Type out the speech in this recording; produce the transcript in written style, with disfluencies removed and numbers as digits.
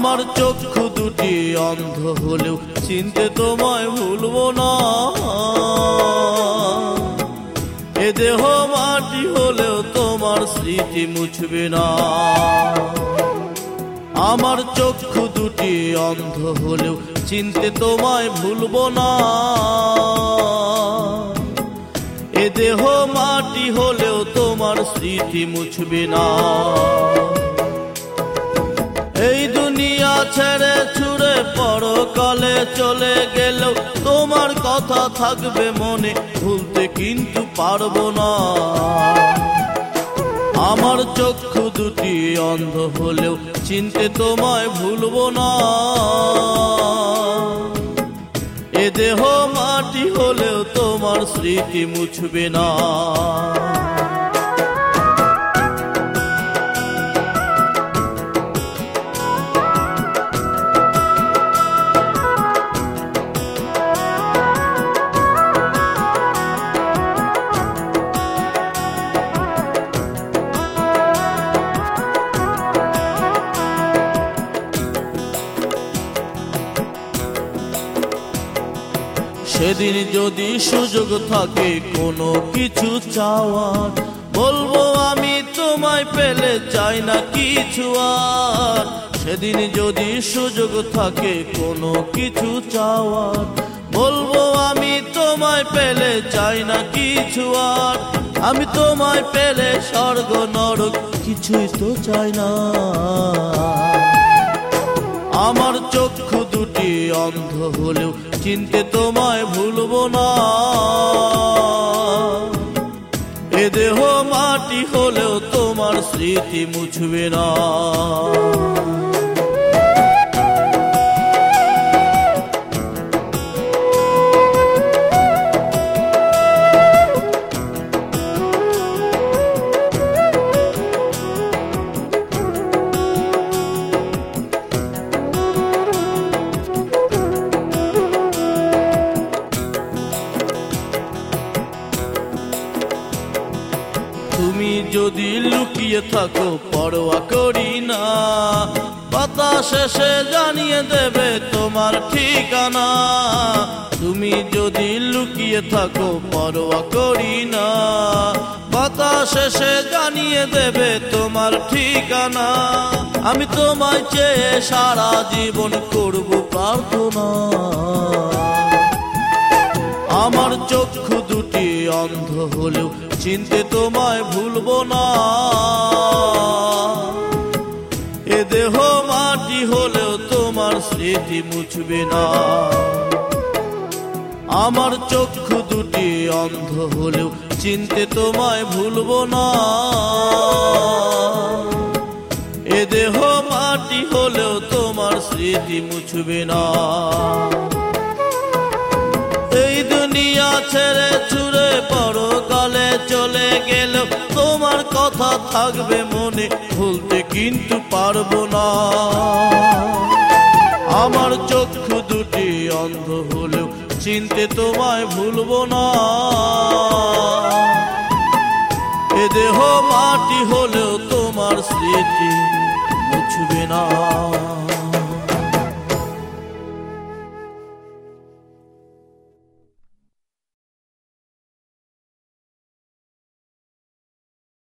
আমার চক্ষু দুটি অন্ধ হলেও চিনতে তোমায় ভুলবো না। এ দেহ মাটি হলেও তোমার স্মৃতি মুছবে না। আমার চক্ষু দুটি অন্ধ হলেও চিনতে তোমায় ভুলবো না। এ দেহ মাটি হলেও তোমার স্মৃতি মুছবে না। এই দুনিয়া ছেড়ে ছুড়ে পরকালে চলে গেলেও তোমার কথা থাকবে মনে, ভুলতে কিন্তু পারবো না। আমার চক্ষু দুটি অন্ধ হলেও চিনতে তোমায় ভুলবো না। এ দেহ মাটি হলেও তোমার স্মৃতি মুছবে না। সেদিন যদি সুযোগ থাকে কোনো কিছু চাওয়ার, বলবো আমি তোমায় পেলে চাই না কিছু আর। সেদিন যদি সুযোগ থাকে কোনো কিছু চাওয়ার, বলবো আমি তোমায় পেলে চাই না কিছু আর। আমি তোমায় পেলে স্বর্গ নরক কিছুই তো চাই না। আমার চক্ষু দুটি অন্ধ হলেও চিনতে তোমায় ভুলবো না। এ দেহ মাটি হলেও তোমার স্মৃতি মুছবে না। তুমি যদি লুকিয়ে থাকো পরোয়া করি না, বাতাস এসে জানিয়ে দেবে তোমার ঠিকানা। তুমি যদি লুকিয়ে থাকো পরোয়া করি না, বাতাস এসে জানিয়ে দেবে তোমার ঠিকানা। আমি তোমায় চেয়ে সারা জীবন করব প্রার্থনা। আমার চক্ষু দুটি অন্ধ হলেও চিনতে তোমায় ভুলবো না। এ দেহ মাটি হলেও তোমার স্মৃতি মুছবে না। আমার চক্ষু দুটি অন্ধ হলেও চিনতে তোমায় ভুলবো না। এ দেহ মাটি হলেও তোমার স্মৃতি মুছবে না। এই দুনিয়া ছেড়ে ছুড়ে পরকালে চলে গেল তোমার কথা থাকবে মনে, ভুলতে কিন্তু পারবো না। আমার চক্ষু দুটি অন্ধ হলেও চিনতে তোমায় ভুলবো না। এ দেহ মাটি হলেও তোমার স্মৃতি মুছবে না।